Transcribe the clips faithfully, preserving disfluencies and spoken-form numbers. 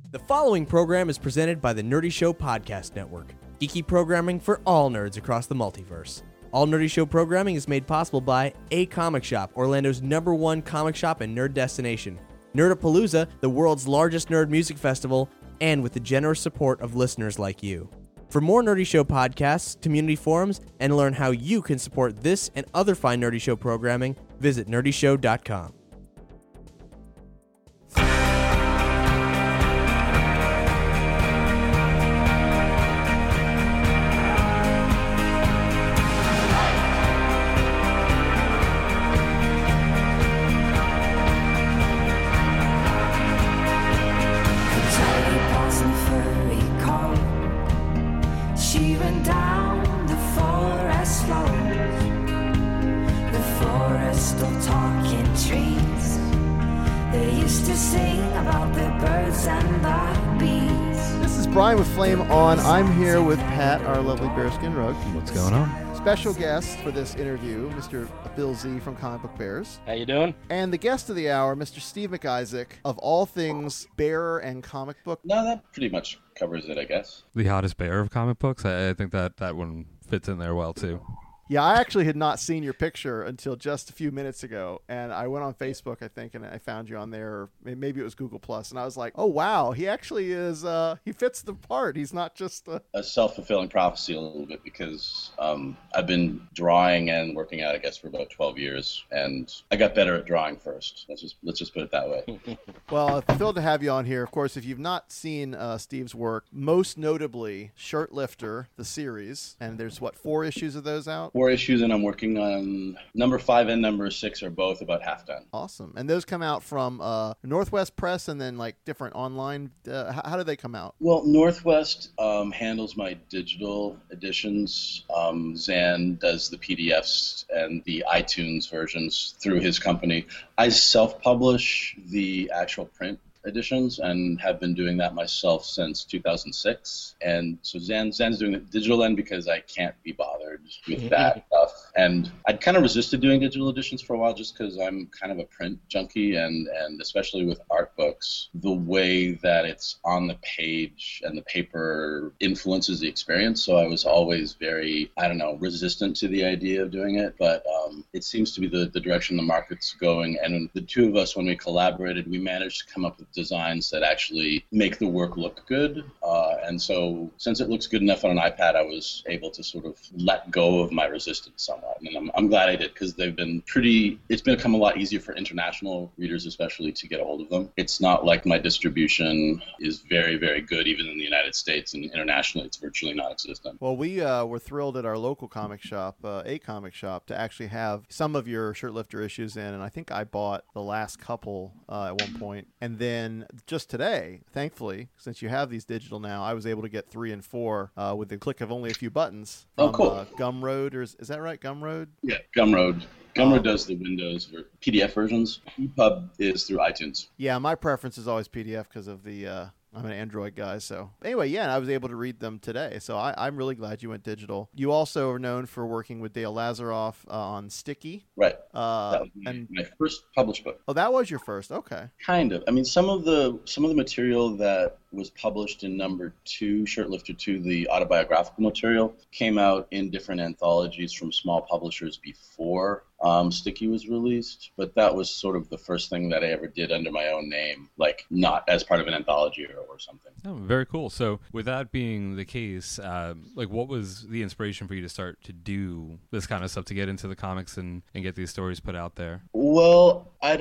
The following program is presented by the Nerdy Show Podcast Network, geeky programming for all nerds across the multiverse. All Nerdy Show programming is made possible by A Comic Shop, Orlando's number one comic shop and nerd destination, Nerdapalooza, the world's largest nerd music festival, and with the generous support of listeners like you. For more Nerdy Show podcasts, community forums, and learn how you can support this and other fine Nerdy Show programming, visit nerdy show dot com. Brian with Flame On. I'm here with Pat, our lovely bearskin rug. What's going on? Special guest for this interview, Mister Bill Z from Comic Book Bears. How you doing? And the guest of the hour, Mister Steve McIsaac, of all things bear and comic book. No, that pretty much covers it, I guess. The hottest bear of comic books? I, I think that, that one fits in there well, too. Yeah, I actually had not seen your picture until just a few minutes ago, and I went on Facebook, I think, and I found you on there, or maybe it was Google Plus, and I was like, oh, wow, he actually is, uh, he fits the part. He's not just a... A self-fulfilling prophecy a little bit, because um, I've been drawing and working out, I guess, for about twelve years, and I got better at drawing first. Let's just let's just put it that way. Well, thrilled to have you on here. Of course, if you've not seen uh, Steve's work, most notably Shirt Lifter, the series, and there's, what, four issues of those out? Four issues, and I'm working on number five and number six are both about half done. Awesome. And those come out from uh, Northwest Press and then like different online. Uh, how, how do they come out? Well, Northwest um, handles my digital editions. Um, Zan does the P D Fs and the iTunes versions through his company. I self-publish the actual print editions and have been doing that myself since two thousand six. And so Zan, Zan's doing the digital end because I can't be bothered with that stuff. And I'd kind of resisted doing digital editions for a while just because I'm kind of a print junkie, and, and especially with art books, the way that it's on the page and the paper influences the experience. So I was always very, I don't know, resistant to the idea of doing it. But um, it seems to be the, the direction the market's going. And the two of us, when we collaborated, we managed to come up with designs that actually make the work look good. Uh, and so since it looks good enough on an iPad, I was able to sort of let go of my resistance somewhat. And I'm, I'm glad I did, because they've been pretty, it's become a lot easier for international readers especially to get a hold of them. It's not like my distribution is very, very good even in the United States, and internationally it's virtually non-existent. Well, we uh, were thrilled at our local comic shop, uh, A Comic Shop, to actually have some of your Shirt Lifter issues in, and I think I bought the last couple uh, at one point. And then just today, thankfully, since you have these digital now, I was able to get three and four uh, with the click of only a few buttons. From, oh, cool. Uh, Gumroad, or is, is that right? Gumroad? Yeah, Gumroad. Gumroad does the Windows or P D F versions. E P U B is through iTunes. Yeah, my preference is always P D F because of the... Uh, I'm an Android guy, so anyway, yeah, and I was able to read them today, so I, I'm really glad you went digital. You also are known for working with Dale Lazaroff uh, on Sticky. Right. Uh, that was my, and my first published book. Oh, that was your first? Okay. Kind of. I mean, some of the some of the material that was published in number two, Shirt Lifter two, the autobiographical material, came out in different anthologies from small publishers before um, Sticky was released, but that was sort of the first thing that I ever did under my own name, like not as part of an anthology or, or something. Oh, very cool. So with that being the case, uh, like what was the inspiration for you to start to do this kind of stuff, to get into the comics and, and get these stories put out there? Well, I'd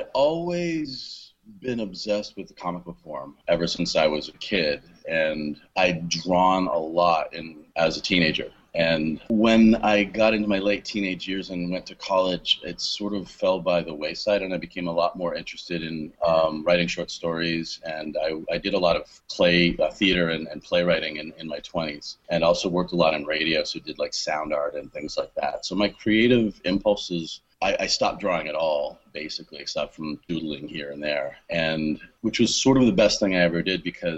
always been obsessed with the comic book form ever since I was a kid, and I'd drawn a lot in as a teenager. And when I got into my late teenage years and went to college, it sort of fell by the wayside, and I became a lot more interested in um, writing short stories. And I, I did a lot of play, uh, theater and, and playwriting in, in my twenties, and also worked a lot in radio, so did like sound art and things like that. So my creative impulses, I, I stopped drawing at all, basically, except from doodling here and there, and which was sort of the best thing I ever did, because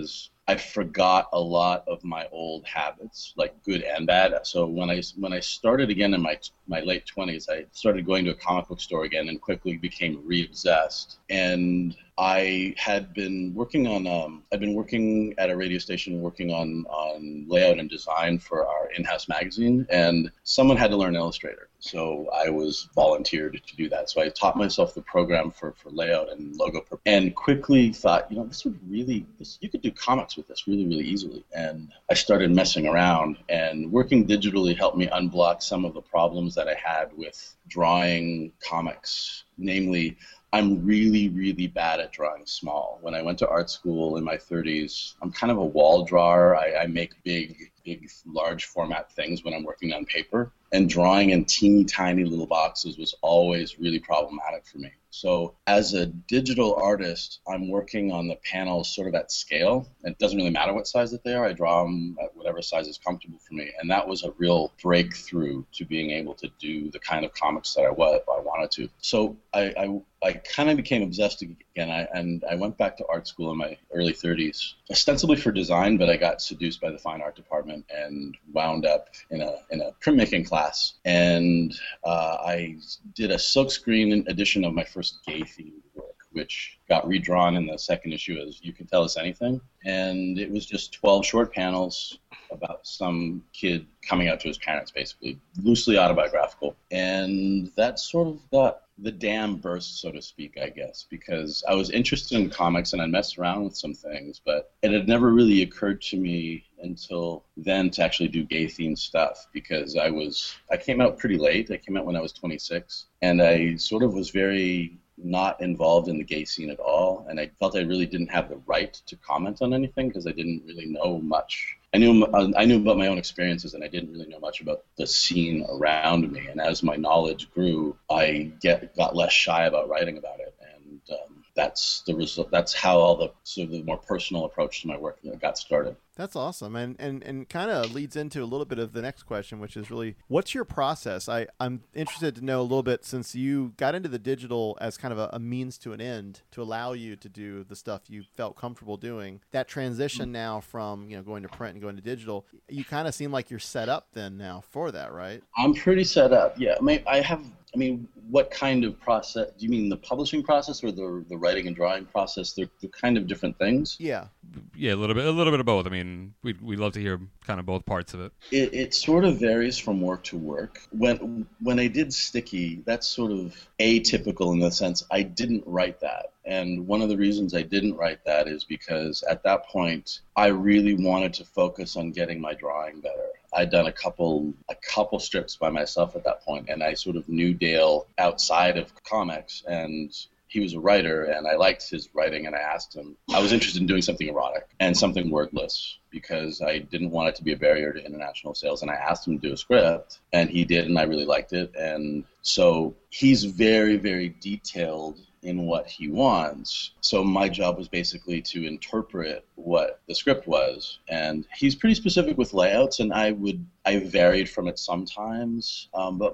I forgot a lot of my old habits, like good and bad. So when I when I started again in my my late twenties, I started going to a comic book store again and quickly became re-obsessed. And I had been working on um, I'd been working at a radio station working on on layout and design for our in-house magazine, and someone had to learn Illustrator. So I was volunteered to do that. So I taught myself the program for, for layout and logo, and quickly thought, you know, this would really, this, you could do comics with this really, really easily. And I started messing around, and working digitally helped me unblock some of the problems that I had with drawing comics. Namely, I'm really, really bad at drawing small. When I went to art school in my thirties, I'm kind of a wall drawer. I, I make big, big, large format things when I'm working on paper. And drawing in teeny tiny little boxes was always really problematic for me. So as a digital artist, I'm working on the panels sort of at scale. It doesn't really matter what size that they are. I draw them at whatever size is comfortable for me. And that was a real breakthrough to being able to do the kind of comics that I, was, I wanted to. So I, I, I kind of became obsessed again, I, and I went back to art school in my early thirties, ostensibly for design, but I got seduced by the fine art department and wound up in a in a printmaking class. And uh, I did a silkscreen edition of my first gay-themed work, which got redrawn in the second issue as You Can Tell Us Anything. And it was just twelve short panels about some kid coming out to his parents, basically, loosely autobiographical. And that sort of got the dam burst, so to speak, I guess, because I was interested in comics and I messed around with some things, but it had never really occurred to me until then to actually do gay-themed stuff, because I was, I came out pretty late. I came out when I was twenty-six, and I sort of was very not involved in the gay scene at all, and I felt I really didn't have the right to comment on anything because I didn't really know much. I knew I knew about my own experiences, and I didn't really know much about the scene around me. And as my knowledge grew, I get got less shy about writing about it, and um, that's the result. That's how all the sort of the more personal approach to my work got started. That's awesome, and and, and kind of leads into a little bit of the next question, which is really, what's your process? I, I'm interested to know a little bit, since you got into the digital as kind of a, a means to an end to allow you to do the stuff you felt comfortable doing. That transition now from, you know, going to print and going to digital, you kind of seem like you're set up then now for that, right? I'm pretty set up, yeah. I mean, I have, I mean, what kind of process? Do you mean the publishing process or the the writing and drawing process? They're, they're kind of different things. Yeah. Yeah, a little bit, a little bit of both. I mean, we we love to hear kind of both parts of it. It it sort of varies from work to work. When when I did Sticky, that's sort of atypical in the sense I didn't write that. And one of the reasons I didn't write that is because at that point I really wanted to focus on getting my drawing better. I'd done a couple a couple strips by myself at that point, and I sort of knew Dale outside of comics, and he was a writer, and I liked his writing, and I asked him. I was interested in doing something erotic and something wordless because I didn't want it to be a barrier to international sales, and I asked him to do a script, and he did, and I really liked it. And so he's very, very detailed in what he wants. So my job was basically to interpret what the script was, and he's pretty specific with layouts, and I would I varied from it sometimes, um, but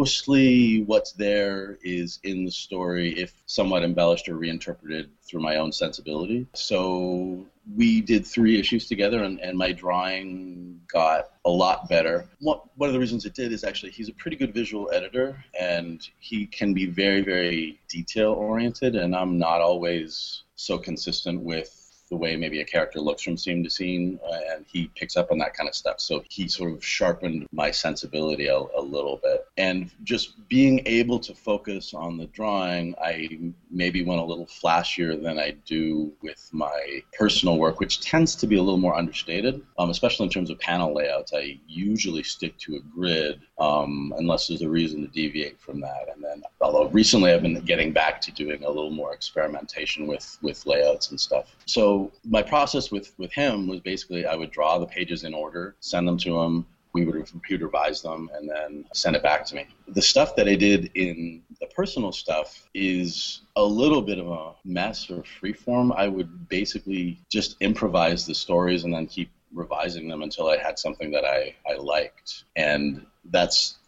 mostly what's there is in the story, if somewhat embellished or reinterpreted through my own sensibility. So we did three issues together, and, and my drawing got a lot better. One, one of the reasons it did is actually he's a pretty good visual editor, and he can be very, very detail-oriented, and I'm not always so consistent with the way maybe a character looks from scene to scene, uh, and he picks up on that kind of stuff. So he sort of sharpened my sensibility a, a little bit. And just being able to focus on the drawing, I maybe went a little flashier than I do with my personal work, which tends to be a little more understated, um, especially in terms of panel layouts. I usually stick to a grid um, unless there's a reason to deviate from that. And then, although recently I've been getting back to doing a little more experimentation with, with layouts and stuff. So my process with, with him was basically I would draw the pages in order, send them to him, we would computer revise them, and then send it back to me. The stuff that I did in the personal stuff is a little bit of a mess or freeform. I would basically just improvise the stories and then keep revising them until I had something that I, I liked. And that's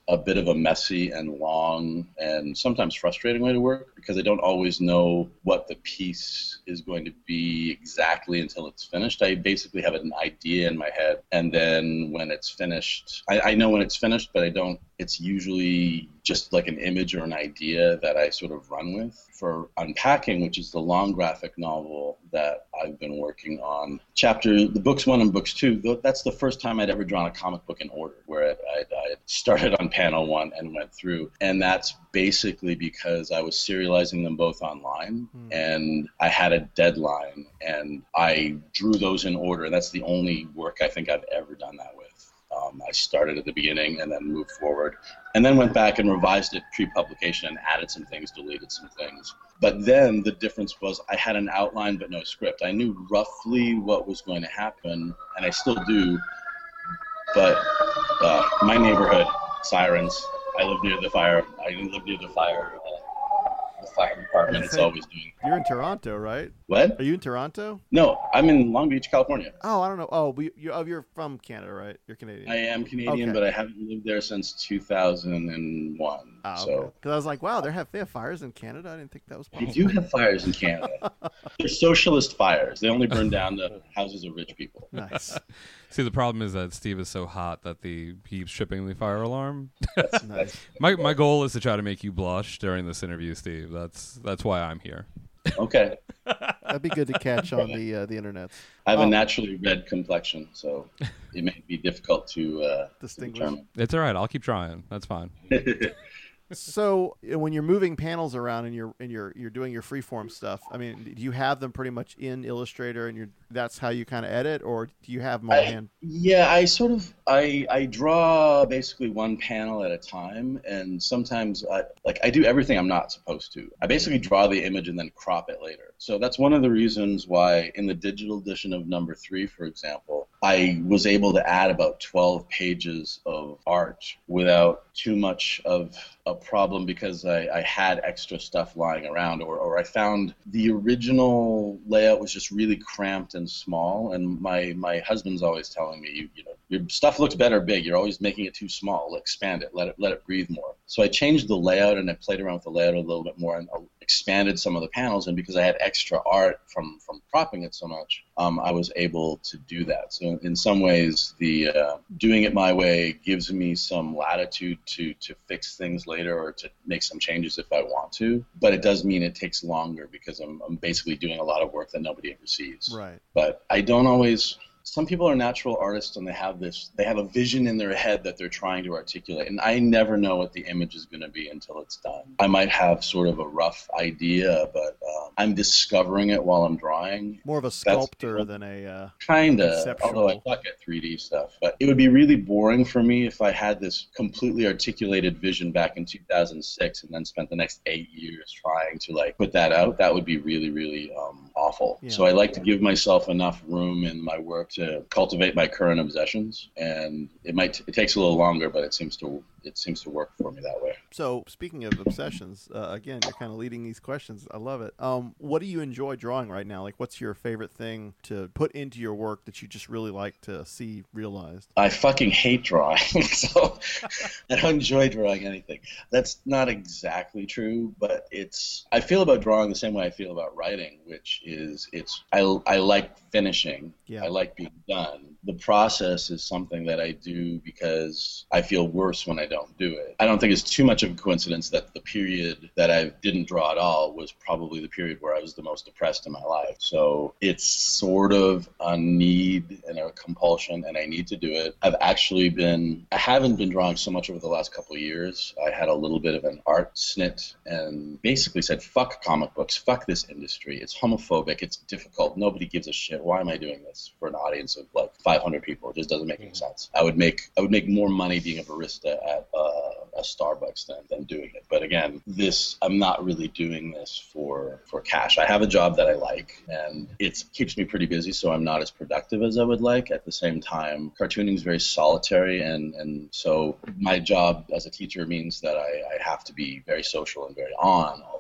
a bit of a messy and long and sometimes frustrating way to work because I don't always know what the piece is going to be exactly until it's finished. I basically have an idea in my head, and then when it's finished, I, I know when it's finished, but I don't, it's usually just like an image or an idea that I sort of run with. For Unpacking, which is the long graphic novel that I've been working on, chapter, the books one and books two, that's the first time I'd ever drawn a comic book in order, where I'd, I'd, I'd started on panel one and went through. And that's basically because I was serializing them both online, mm. and I had a deadline, and I drew those in order. That's the only work I think I've ever done that with. Um, I started at the beginning and then moved forward, and then went back and revised it pre-publication and added some things, deleted some things. But then the difference was I had an outline but no script. I knew roughly what was going to happen, and I still do, but uh, my neighborhood, sirens, I live near the fire, I live near the fire, uh, the fire department. It's always doing. You're in Toronto, right? What? Are you in Toronto? No, I'm in Long Beach, California. Oh, I don't know. Oh, we, you, oh you're from Canada, right? You're Canadian. I am Canadian, okay. But I haven't lived there since two thousand one. Oh, so. okay. Because I was like, wow, they have they have fires in Canada. I didn't think that was possible. They do have fires in Canada. They're socialist fires. They only burn down the houses of rich people. Nice. See, the problem is that Steve is so hot that the he keeps tripping the fire alarm. That's nice. My my goal is to try to make you blush during this interview, Steve. That's that's why I'm here. Okay. That'd be good to catch on the uh, the internet. I have oh. a naturally red complexion, so it may be difficult to uh, distinguish. determine. It's all right. I'll keep trying. That's fine. So when you're moving panels around and you're and you're you're doing your freeform stuff, I mean, do you have them pretty much in Illustrator and you're that's how you kind of edit, or do you have them on hand? Yeah, I sort of I I draw basically one panel at a time, and sometimes I like I do everything I'm not supposed to. I basically draw the image and then crop it later. So that's one of the reasons why in the digital edition of number three, for example, I was able to add about twelve pages of art without too much of a problem because I, I had extra stuff lying around, or, or I found the original layout was just really cramped and small, and my, my husband's always telling me, you, you know, your stuff looks better big, you're always making it too small, expand it, let it let it breathe more. So I changed the layout and I played around with the layout a little bit more and expanded some of the panels, and because I had extra art from, from cropping it so much, um, I was able to do that. So in some ways, the uh, doing it my way gives me some latitude to, to fix things later or to make some changes if I want to, but it does mean it takes longer because I'm, I'm basically doing a lot of work that nobody ever sees. Right. But I don't always... Some people are natural artists and they have this, they have a vision in their head that they're trying to articulate, and I never know what the image is going to be until it's done. I might have sort of a rough idea, but um, I'm discovering it while I'm drawing. More of a sculptor That's, than a uh, kind of, although I suck at three D stuff. But it would be really boring for me if I had this completely articulated vision back in two thousand six and then spent the next eight years trying to like put that out. That would be really, really um, awful. Yeah. So I like to give myself enough room in my work to cultivate my current obsessions, and it might it takes a little longer, but it seems to it seems to work for me that way. So speaking of obsessions, uh, again, you're kind of leading these questions. I love it. Um, what do you enjoy drawing right now? Like, what's your favorite thing to put into your work that you just really like to see realized? I fucking hate drawing, so I don't enjoy drawing anything. That's not exactly true, but it's. I feel about drawing the same way I feel about writing, which is it's. I I like finishing. Yeah. I like being done. The process is something that I do because I feel worse when I don't do it. I don't think it's too much of a coincidence that the period that I didn't draw at all was probably the period where I was the most depressed in my life. So it's sort of a need and a compulsion, and I need to do it. I've actually been, I haven't been drawing so much over the last couple of years. I had a little bit of an art snit and basically said, fuck comic books, fuck this industry. It's homophobic, it's difficult, nobody gives a shit. Why am I doing this for an audience of like five hundred people? It just doesn't make any sense. I would make I would make more money being a barista at uh, a Starbucks than, than doing it. But again, this I'm not really doing this for for cash. I have a job that I like, and it keeps me pretty busy, so I'm not as productive as I would like. At the same time, cartooning is very solitary, and, and so my job as a teacher means that I, I have to be very social and very on all the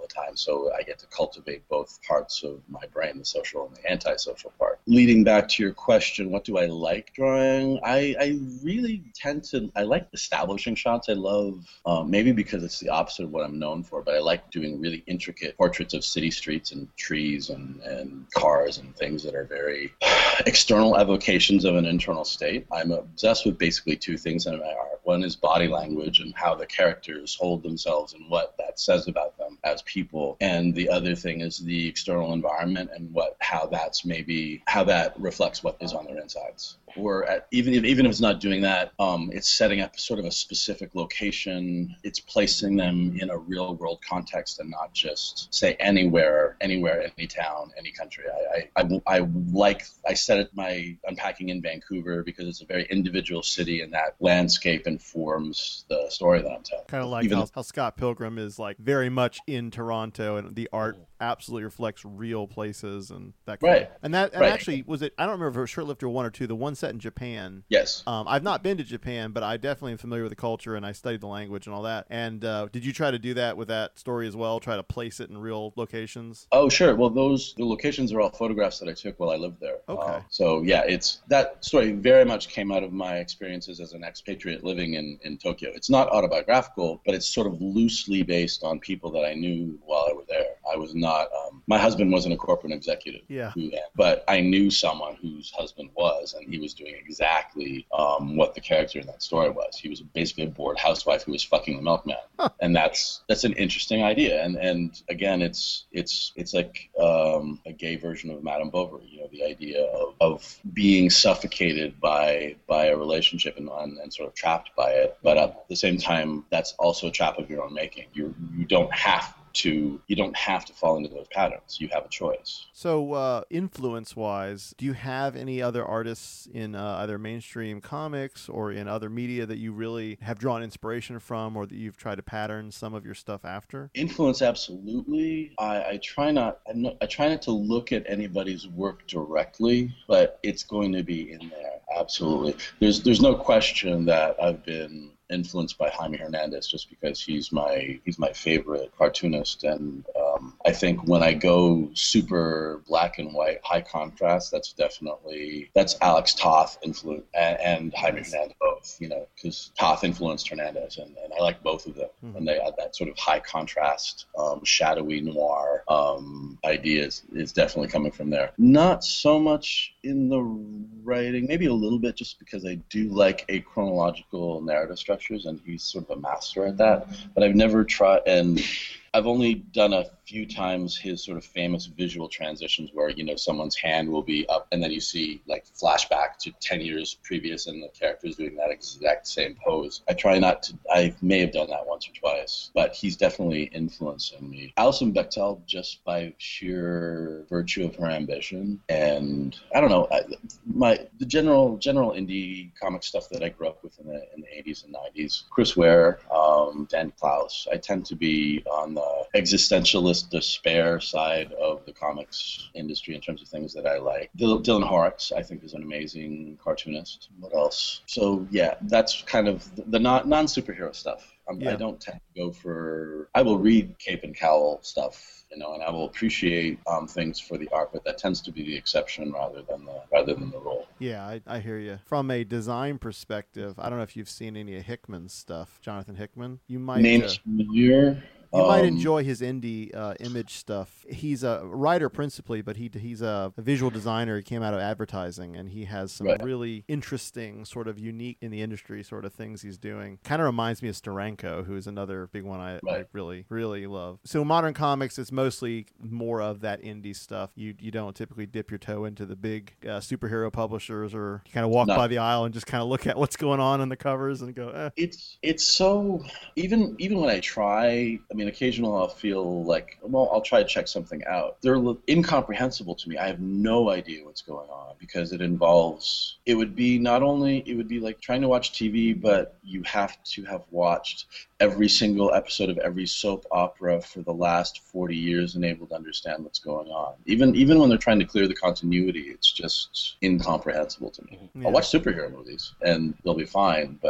time. So I get to cultivate both parts of my brain, the social and the antisocial part. Leading back to your question, what do I like drawing? I, I really tend to, I like establishing shots. I love, um, maybe because it's the opposite of what I'm known for, but I like doing really intricate portraits of city streets and trees and, and cars and things that are very external evocations of an internal state. I'm obsessed with basically two things in my art. One is body language and how the characters hold themselves and what that says about them as people. And the other thing is the external environment and what how that's maybe how that reflects what is on their insides. Or at, even if even if it's not doing that, um, it's setting up sort of a specific location. It's placing them in a real world context and not just say anywhere, anywhere, any town, any country. I I, I, I like I set it my unpacking in Vancouver because it's a very individual city, and that landscape informs the story that I'm telling. Kind of like Even how, how Scott Pilgrim is like very much in Toronto, and the art absolutely reflects real places and that kind right. of, and that and right. actually was it I don't remember if it was Shirtlifter one or two, the one set in Japan. Yes. Um, I've not been to Japan, but I definitely am familiar with the culture and I studied the language and all that. And uh, did you try to do that with that story as well? Try to place it in real locations? Oh, sure. Well, those the locations are all photographs that I took while I lived there. Okay. Uh, so yeah, it's that story very much came out of my experiences as an expatriate living in, in Tokyo. It's not autobiographical, but it's sort of loosely based on people that I knew while I was there. I was not. Um, my husband wasn't a corporate executive. Yeah. Who, but I knew someone whose husband was, and he was doing exactly um, what the character in that story was. He was basically a bored housewife who was fucking the milkman, huh. and that's that's an interesting idea. And and again, it's it's it's like um, a gay version of Madame Bovary. You know, the idea of, of being suffocated by by a relationship and, and and sort of trapped by it, but at the same time, that's also a trap of your own making. You you don't have to you don't have to fall into those patterns. You have a choice. So uh influence wise, do you have any other artists in uh, either mainstream comics or in other media that you really have drawn inspiration from, or that you've tried to pattern some of your stuff after? Influence, absolutely. I, I try not I'm not I try not to look at anybody's work directly, but it's going to be in there. Absolutely. There's there's no question that I've been influenced by Jaime Hernandez just because he's my he's my favorite cartoonist, and um, I think when I go super black and white, high contrast, that's definitely that's Alex Toth influence and, and Jaime Hernandez both, you know, because Toth influenced Hernandez, and, and I like both of them, mm-hmm. and they add that sort of high contrast, um, shadowy noir um, ideas is definitely coming from there. Not so much in the writing, maybe a little bit, just because I do like a chronological narrative structure. And he's sort of a master at that. But I've never tried, and I've only done a few times his sort of famous visual transitions where, you know, someone's hand will be up and then you see like flashback to ten years previous and the character's doing that exact same pose. I try not to, I may have done that once or twice, but he's definitely influencing me. Alison Bechdel, just by sheer virtue of her ambition, and I don't know, I, my the general general indie comic stuff that I grew up with in the, in the eighties and nineties, Chris Ware, um, Dan Klaus, I tend to be on the existentialist despair side of the comics industry in terms of things that I like. Dylan Horrocks, I think, is an amazing cartoonist. What else? So yeah, that's kind of the, the non non superhero stuff. I'm, yeah. I don't tend to go for. I will read Cape and Cowl stuff, you know, and I will appreciate um, things for the art, but that tends to be the exception rather than the rather than the rule. Yeah, I, I hear you. From a design perspective, I don't know if you've seen any of Hickman's stuff, Jonathan Hickman. You might name uh, familiar. You might Um, enjoy his indie uh, image stuff. He's a writer principally, but he he's a, a visual designer. He came out of advertising, and he has some Right. really interesting, sort of unique in the industry sort of things he's doing. Kind of reminds me of Steranko, who is another big one I, I Right. really, really love. So modern comics, it's mostly more of that indie stuff. You you don't typically dip your toe into the big uh, superhero publishers, or you kind of walk No. by the aisle and just kind of look at what's going on on the covers and go, eh. It's it's so even even when I try, I mean, occasionally I'll feel like, well, I'll try to check something out. They're li- incomprehensible to me. I have no idea what's going on because it involves. It would be not only it would be like trying to watch T V, but you have to have watched every single episode of every soap opera for the last forty years and able to understand what's going on. Even even when they're trying to clear the continuity, it's just incomprehensible to me. Yeah. I'll watch superhero movies and they'll be fine, but um,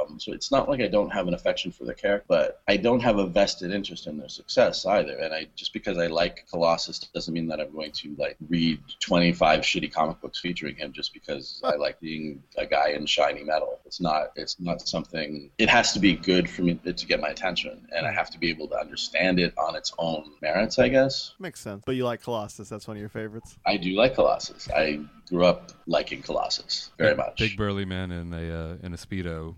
Um, so it's not like I don't have an affection for the character, but I don't have a vested interest in their success either. And I just because I like Colossus doesn't mean that I'm going to like read twenty-five shitty comic books featuring him just because I like being a guy in shiny metal. It's not. It's not something. It has to be good for me to get my attention, and I have to be able to understand it on its own merits, I guess. Makes sense. But you like Colossus. That's one of your favorites. I do like Colossus. I grew up liking Colossus very much. Big burly man in a uh, in a Speedo.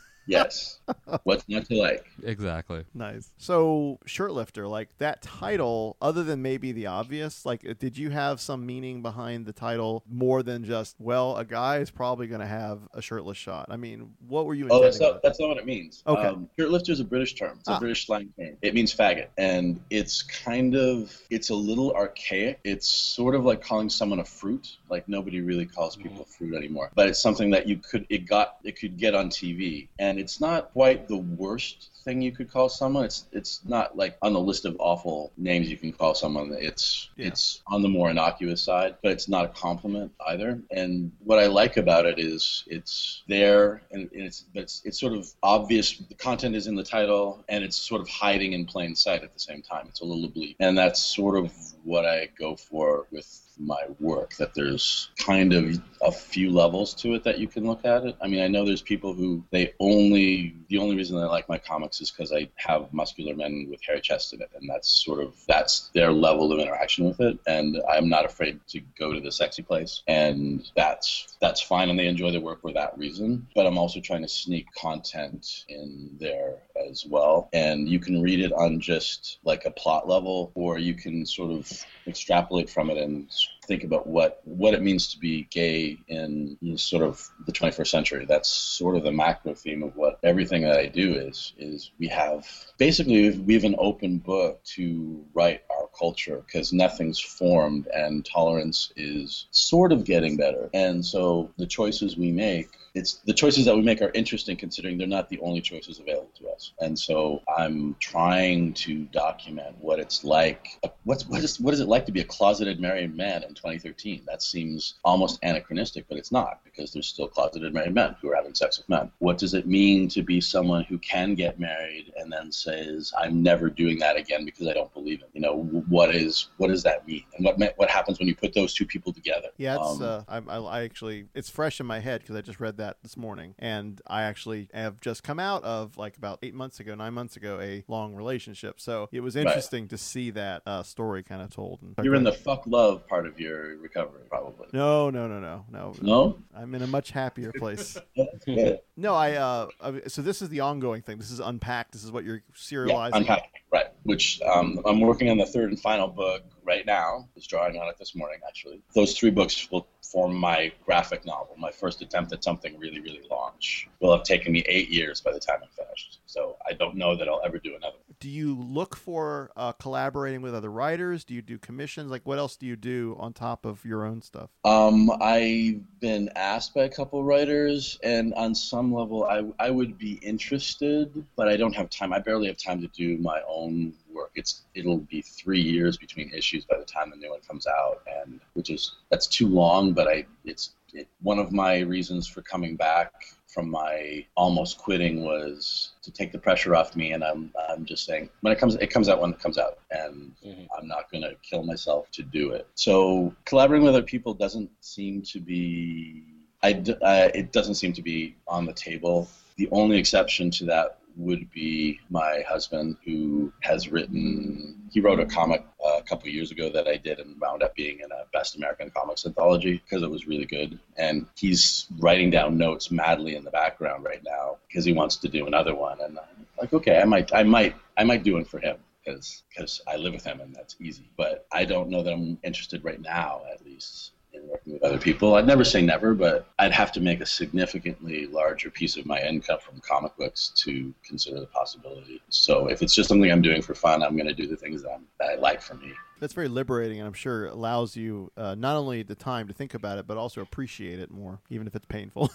Yes. What's not to like? Exactly. Nice. So, Shirtlifter, like that title, other than maybe the obvious, like did you have some meaning behind the title more than just, well, a guy is probably going to have a shirtless shot? I mean, what were you intending? Oh, that's not, with that's not what it means. Okay. Um, shirtlifter is a British term. It's Ah. a British slang term. It means faggot. And it's kind of, it's a little archaic. It's sort of like calling someone a fruit. Like nobody really calls people a fruit anymore. But it's something that you could, it got, it could get on T V. And it's not quite the worst thing you could call someone. It's it's not like on the list of awful names you can call someone. It's Yeah. it's on the more innocuous side, but it's not a compliment either. And what I like about it is it's there and it's it's it's sort of obvious. The content is in the title and it's sort of hiding in plain sight at the same time. It's a little oblique, and that's sort of what I go for with my work, that there's kind of a few levels to it that you can look at it. I mean, I know there's people who they only, the only reason they like my comics is because I have muscular men with hairy chests in it, and that's sort of, that's their level of interaction with it, and I'm not afraid to go to the sexy place, and that's that's fine, and they enjoy the work for that reason, but I'm also trying to sneak content in there as well, and you can read it on just like a plot level, or you can sort of extrapolate from it and think about what what it means to be gay in, you know, sort of the twenty-first century. That's sort of the macro theme of what everything that I do is. Is we have basically we have an open book to write our culture because nothing's formed and tolerance is sort of getting better. And so the choices we make. It's the choices that we make are interesting considering they're not the only choices available to us. And so I'm trying to document what it's like. What's what is what is it like to be a closeted married man in twenty thirteen? That seems almost anachronistic, but it's not, because there's still closeted married men who are having sex with men. What does it mean to be someone who can get married and then says, I'm never doing that again because I don't believe it? You know, what is what does that mean? And what what happens when you put those two people together? Yeah, it's, Um, uh, I, I, I actually, it's fresh in my head because I just read that this morning, and I actually have just come out of, like, about eight months ago, nine months ago, a long relationship. So it was interesting to see that uh, story kind of told. And You're in the fuck love part of your recovery, probably. No, no, no, no, no. No? I'm in a much happier place. Yeah, No, I, uh, I- so this is the ongoing thing. This is Unpacked. This is what you're serializing. unpacking, right. Which um, I'm working on the third and final book right now. I was drawing on it this morning, actually. Those three books will form my graphic novel, my first attempt at something really, really launch. It will have taken me eight years by the time I'm finished. So I don't know that I'll ever do another. Do you look for uh, collaborating with other writers? Do you do commissions? Like, what else do you do on top of your own stuff? Um, I've been asked by a couple writers, and on some level, I I would be interested, but I don't have time. I barely have time to do my own work. It's it'll be three years between issues by the time the new one comes out, and which is that's too long. But I it's it, one of my reasons for coming back from my almost quitting was to take the pressure off me, and I'm I'm just saying when it comes it comes out when it comes out, and mm-hmm. I'm not gonna kill myself to do it. So collaborating with other people doesn't seem to be I uh, it doesn't seem to be on the table. The only exception to that would be my husband, who has written, he wrote a comic uh, a couple of years ago that I did and wound up being in a Best American Comics anthology because it was really good. And he's writing down notes madly in the background right now because he wants to do another one. And I'm like, okay, I might, I might, I might do it for him because because I live with him and that's easy. But I don't know that I'm interested right now, at least, in working with other people. I'd never say never, but I'd have to make a significantly larger piece of my income from comic books to consider the possibility. So if it's just something I'm doing for fun, I'm going to do the things that, I'm, that I like for me. That's very liberating, and I'm sure allows you uh, not only the time to think about it, but also appreciate it more, even if it's painful.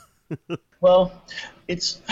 Well, it's,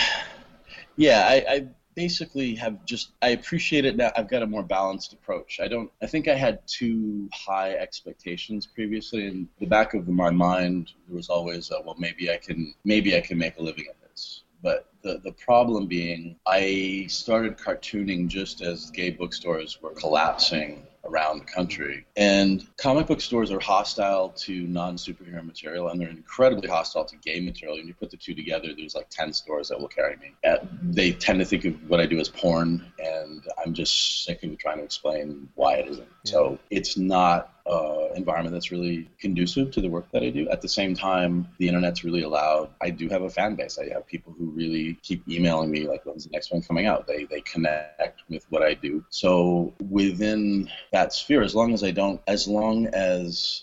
yeah, I, I basically have just, I appreciate it now. I've got a more balanced approach. I don't, I think I had too high expectations previously. In the back of my mind, there was always, uh, well, maybe I can, maybe I can make a living at this. But the, the problem being, I started cartooning just as gay bookstores were collapsing around the country. And comic book stores are hostile to non-superhero material, and they're incredibly hostile to gay material. When you put the two together, there's like ten stores that will carry me. Uh, they tend to think of what I do as porn, and I'm just sick of trying to explain why it isn't. Yeah. So it's not uh, environment that's really conducive to the work that I do. At the same time, the internet's really allowed. I do have a fan base. I have people who really keep emailing me, like, when's the next one coming out? They they connect with what I do. So within that sphere, as long as I don't, as long as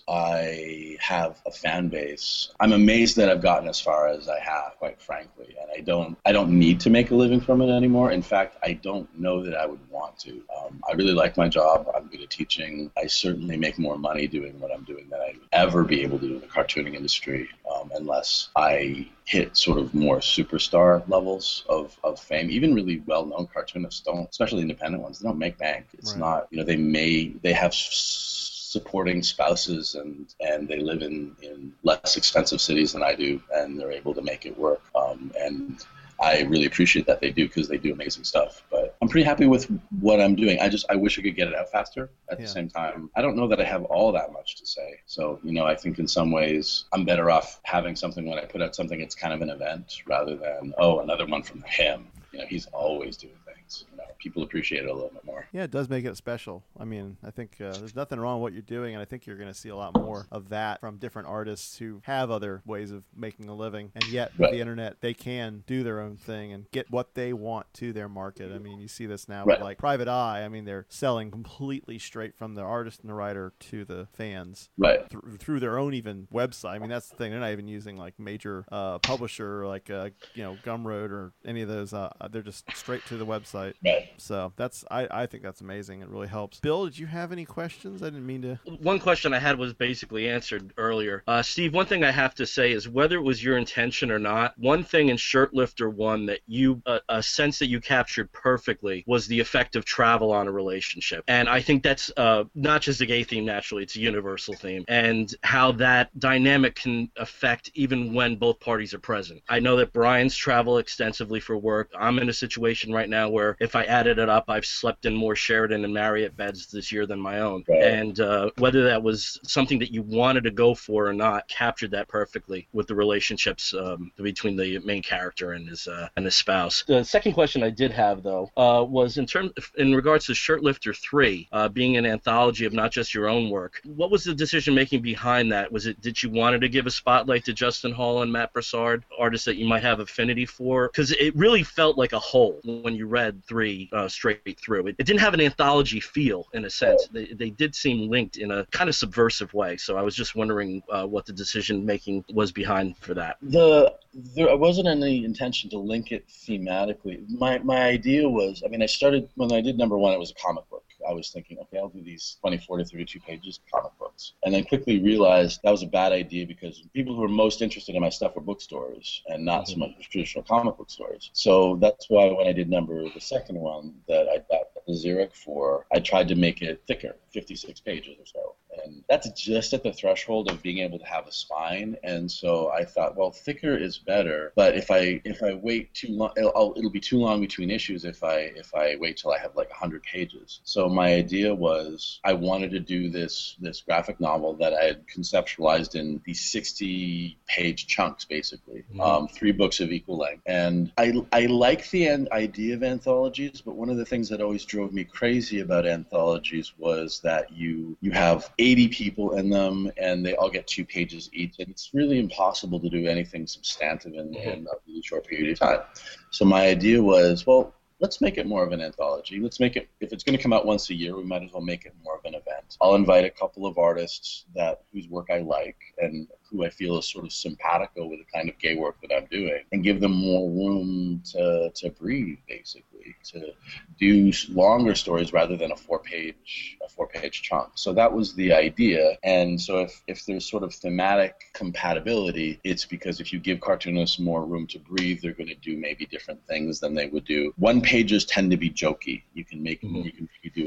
I have a fan base, I'm amazed that I've gotten as far as I have, quite frankly. And I don't, I don't need to make a living from it anymore. In fact, I don't know that I would want to. Um, I really like my job. I'm good at teaching. I certainly make more money doing what I'm doing than I'd ever be able to do in the cartooning industry, um, unless I hit sort of more superstar levels of, of fame. Even really well-known cartoonists don't, especially independent ones, they don't make bank. It's right. not, you know, they may, they have s- supporting spouses and, and they live in, in less expensive cities than I do, and they're able to make it work. Um, and I really appreciate that they do, because they do amazing stuff. But I'm pretty happy with what I'm doing. I just, I wish I could get it out faster. At yeah. the same time, I don't know that I have all that much to say. So, you know, I think in some ways I'm better off having something when I put out something, it's kind of an event, rather than, oh, another one from him. You know, he's always doing things. You know, people appreciate it a little bit more. Yeah, it does make it special. I mean, I think uh, there's nothing wrong with what you're doing, and I think you're going to see a lot more of that from different artists who have other ways of making a living, and yet with right. the internet, they can do their own thing and get what they want to their market. I mean, you see this now right. with like Private Eye. I mean, they're selling completely straight from the artist and the writer to the fans right. th- through their own even website. I mean, that's the thing. They're not even using like major uh, publisher like uh, you know Gumroad or any of those. Uh, they're just straight to the website. Right. So that's I, I think that's amazing. It really helps. Bill, did you have any questions? I didn't mean to. One question I had was basically answered earlier. Uh, Steve, one thing I have to say is whether it was your intention or not, one thing in Shirtlifter one that you, uh, a sense that you captured perfectly was the effect of travel on a relationship. And I think that's uh, not just a gay theme, naturally, it's a universal theme. And how that dynamic can affect even when both parties are present. I know that Brian's travel extensively for work. I'm in a situation right now where if I added it up, I've slept in more Sheraton and Marriott beds this year than my own. Right. And uh, whether that was something that you wanted to go for or not, captured that perfectly with the relationships um, between the main character and his uh, and his spouse. The second question I did have, though, uh, was in terms in regards to Shirtlifter three uh, being an anthology of not just your own work. What was the decision making behind that? Was it did you wanted to give a spotlight to Justin Hall and Matt Broussard, artists that you might have affinity for? Because it really felt like a whole when you read three uh, straight through. It, it didn't have an anthology feel in a sense. They they did seem linked in a kind of subversive way. So I was just wondering uh, what the decision making was behind for that. The there wasn't any intention to link it thematically. My my idea was, I mean, I started when I did number one. It was a comic book. I was thinking, okay, I'll do these twenty-four to thirty-two pages of comic books. And then quickly realized that was a bad idea because people who were most interested in my stuff were bookstores and not mm-hmm. so much traditional comic book stores. So that's why when I did number the second one that I got the Xeric for, I tried to make it thicker, fifty-six pages or so. And that's just at the threshold of being able to have a spine. And so I thought, well, thicker is better. But if I if I wait too long, it'll, it'll be too long between issues if I if I wait till I have like one hundred pages. So my idea was I wanted to do this this graphic novel that I had conceptualized in these sixty page chunks, basically, mm-hmm. um, three books of equal length. And I I like the an- idea of anthologies, but one of the things that always drove me crazy about anthologies was that you you have eighty people in them and they all get two pages each, and it's really impossible to do anything substantive in, in a really short period of time. So my idea was, well, let's make it more of an anthology. Let's make it, if it's going to come out once a year, we might as well make it more of an event. I'll invite a couple of artists that whose work I like and who I feel is sort of simpatico with the kind of gay work that I'm doing, and give them more room to to breathe, basically, to do longer stories rather than a four-page a four-page chunk. So that was the idea. And so if, if there's sort of thematic compatibility, it's because if you give cartoonists more room to breathe, they're going to do maybe different things than they would do. One pages tend to be jokey. You can make mm-hmm. you can you do it. Uh,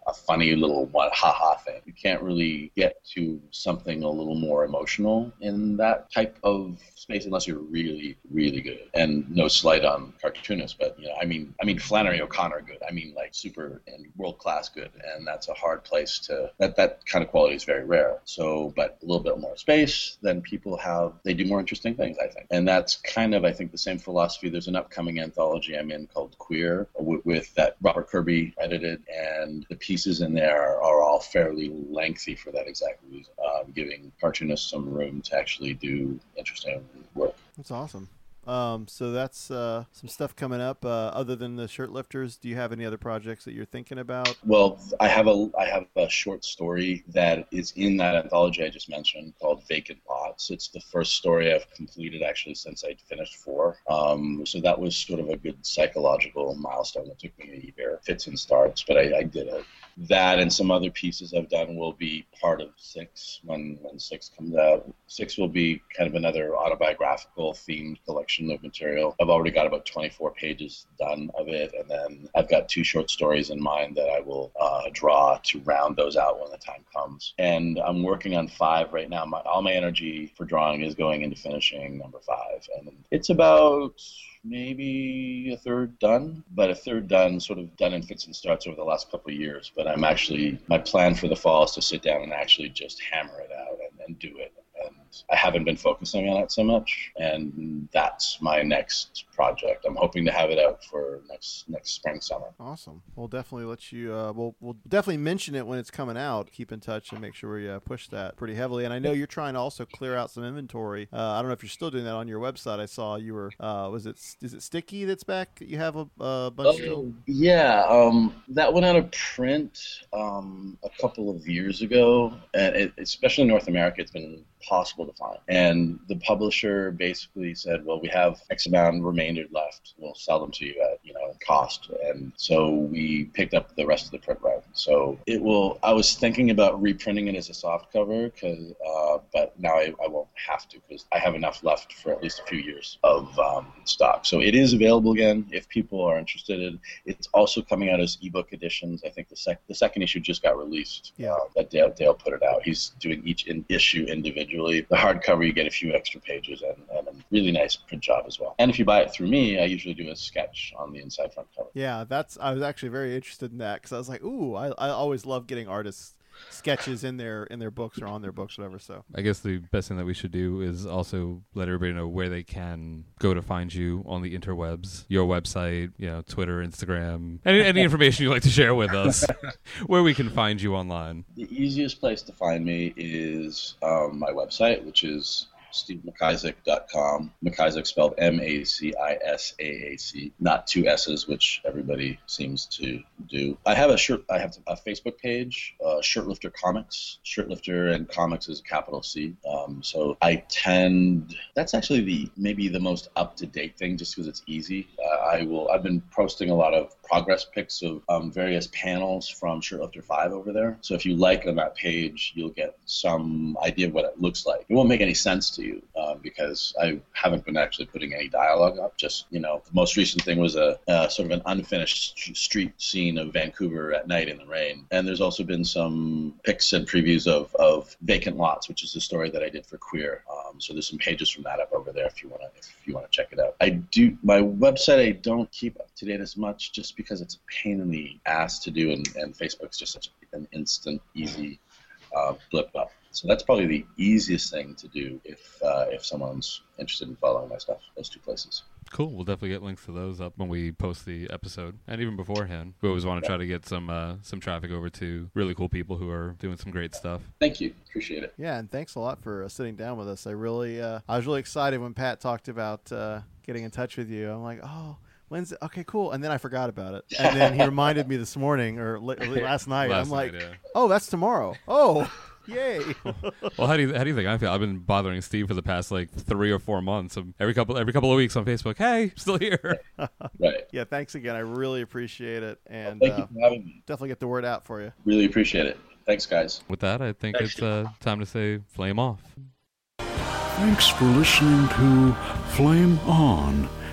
a funny little one ha-ha thing. You can't really get to something a little more emotional in that type of space unless you're really, really good. And no slight on cartoonists, but you know, I mean, I mean Flannery O'Connor good. I mean, like super and world class good, and that's a hard place to. That that kind of quality is very rare. So, but a little bit more space, then people have they do more interesting things, I think, and that's kind of I think the same philosophy. There's an upcoming anthology I'm in called Queer, with, with that Robert Kirby edited, and the pieces in there are all fairly lengthy for that exact reason, um, giving cartoonists some room to actually do interesting work. That's awesome. Um, so that's uh, some stuff coming up. Uh, other than the shirt lifters, do you have any other projects that you're thinking about? Well, I have a I have a short story that is in that anthology I just mentioned called Vacant Lots. It's the first story I've completed actually since I'd finished four. Um, so that was sort of a good psychological milestone that took me a year. Fits and starts, but I, I did it. That and some other pieces I've done will be part of six when, when six comes out. Six will be kind of another autobiographical themed collection of material. I've already got about twenty-four pages done of it, and then I've got two short stories in mind that I will uh, draw to round those out when the time comes. And I'm working on five right now. My, all my energy for drawing is going into finishing number five, and it's about maybe a third done, but a third done, sort of done in fits and starts over the last couple of years. But I'm actually, my plan for the fall is to sit down and actually just hammer it out and, and do it. And I haven't been focusing on it so much, and that's my next project. I'm hoping to have it out for next next spring, summer. Awesome. We'll definitely let you. Uh, we'll we'll definitely mention it when it's coming out. Keep in touch and make sure we uh, push that pretty heavily. And I know you're trying to also clear out some inventory. Uh, I don't know if you're still doing that on your website. I saw you were. Uh, was it is it Sticky that's back? You have a, a bunch. Oh, of... yeah. Um, that went out of print um, a couple of years ago, and it, especially in North America, it's been possible to find. And the publisher basically said, well, we have X amount remainder left. We'll sell them to you at, you know, cost. And so we picked up the rest of the print run. So it will, I was thinking about reprinting it as a soft cover, cause, uh, but now I, I won't have to because I have enough left for at least a few years of um, stock. So it is available again if people are interested in. It's also coming out as ebook editions. I think the, sec- the second issue just got released. Yeah. Uh, that Dale, Dale put it out. He's doing each in issue individually. The hardcover, you get a few extra pages and, and a really nice print job as well. And if you buy it through me, I usually do a sketch on the inside front cover. Yeah, that's. I was actually very interested in that because I was like, ooh, I, I always love getting artists sketches in their in their books or on their books, whatever. So I guess the best thing that we should do is also let everybody know where they can go to find you on the interwebs, your website, you know, Twitter, Instagram, any any information you'd like to share with us, where we can find you online. The easiest place to find me is um, my website, which is steve maciasek dot com. Maciasek spelled M A C I S A A C, not two S's, which everybody seems to do. I have a shirt. I have a Facebook page, uh, Shirtlifter Comics. Shirtlifter and comics is a capital C. Um, so I tend. That's actually the maybe the most up to date thing, just because it's easy. Uh, I will. I've been posting a lot of progress pics of um, various panels from Shirtlifter five over there. So if you like on that page, you'll get some idea of what it looks like. It won't make any sense to you um, because I haven't been actually putting any dialogue up. Just, you know, the most recent thing was a uh, sort of an unfinished street scene of Vancouver at night in the rain. And there's also been some pics and previews of, of Vacant Lots, which is the story that I did for Queer. Um, so there's some pages from that up over there if you want to if you want to check it out. I do my website. I don't keep up to date as much just because it's a pain in the ass to do, and, and Facebook's just such an instant, easy uh, blip up. So that's probably the easiest thing to do if uh, if someone's interested in following my stuff, those two places. Cool. We'll definitely get links to those up when we post the episode, and even beforehand. We always want to try to get some uh, some traffic over to really cool people who are doing some great stuff. Thank you. Appreciate it. yeah, and thanks a lot for uh, sitting down with us. I really, uh, I was really excited when Pat talked about uh, getting in touch with you. I'm like, oh. When's it? Okay, cool. And then I forgot about it. And then he reminded me this morning or li- last night. Last I'm like, night, yeah. oh, that's tomorrow. Oh, yay. Well, how do you how do you think I feel? I've been bothering Steve for the past like three or four months. I'm every couple every couple of weeks on Facebook. Hey, still here. Right. Yeah, thanks again. I really appreciate it. And Thank uh, you for having me. definitely get the word out for you. Really appreciate it. Thanks, guys. With that, I think Thanks, it's uh, time to say flame off. Thanks for listening to Flame On,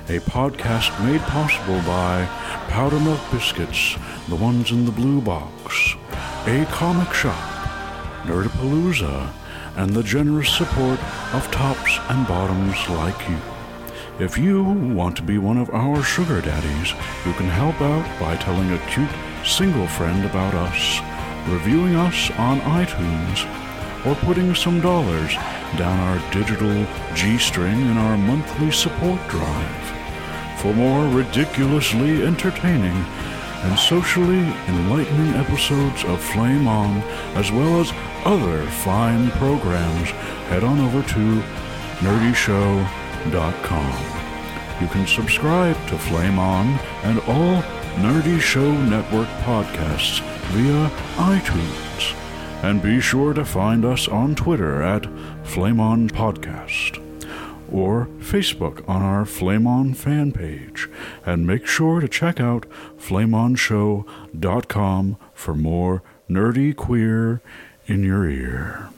a podcast made possible by Powder Milk Biscuits, the ones in the blue box, A Comic Shop, Nerdapalooza, and the generous support of tops and bottoms like you. If you want to be one of our sugar daddies, you can help out by telling a cute single friend about us, reviewing us on iTunes, or putting some dollars down our digital G-string in our monthly support drive. For more ridiculously entertaining and socially enlightening episodes of Flame On, as well as other fine programs, head on over to nerdy show dot com. You can subscribe to Flame On and all Nerdy Show Network podcasts via iTunes. And be sure to find us on Twitter at Flame On Podcast or Facebook on our Flame On fan page. And make sure to check out flame on show dot com for more nerdy queer in your ear.